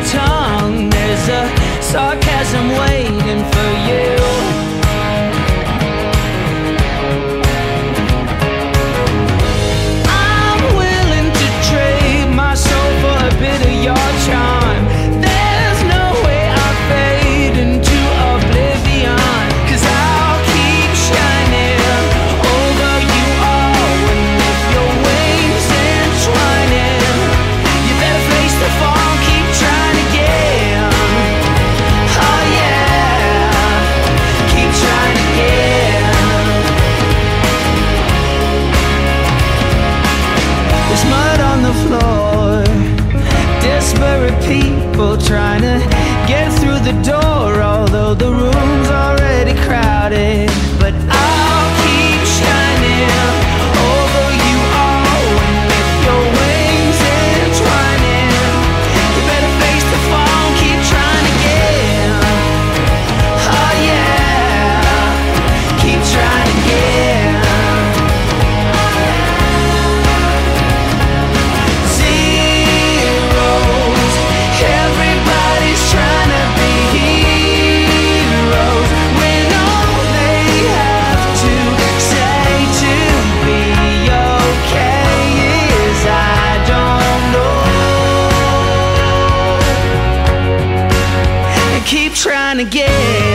tongue. There's a sarcasm waiting for you. I'm willing to trade my soul for a bit of your charm. There's no way I fade into oblivion, 'cause I'll keep shining over you all. And if your wings entwining, you better face the fall, keep trying again. Oh yeah, keep trying again. There's mud on the floor, desperate people trying to get through the door, although the room's already crowded. But I'll keep shining over you all. And if your wings entwining, you better face the fall, keep trying again. Oh yeah, keep trying again. Zeros, everybody's trying to be heroes, when all they have to say to be okay is I don't know. And keep trying again.